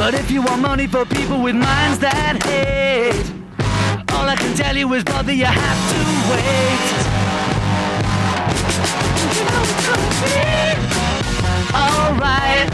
But if you want money for people with minds that hate, all I can tell you is, brother, you have to wait. You know it's gonna be alright.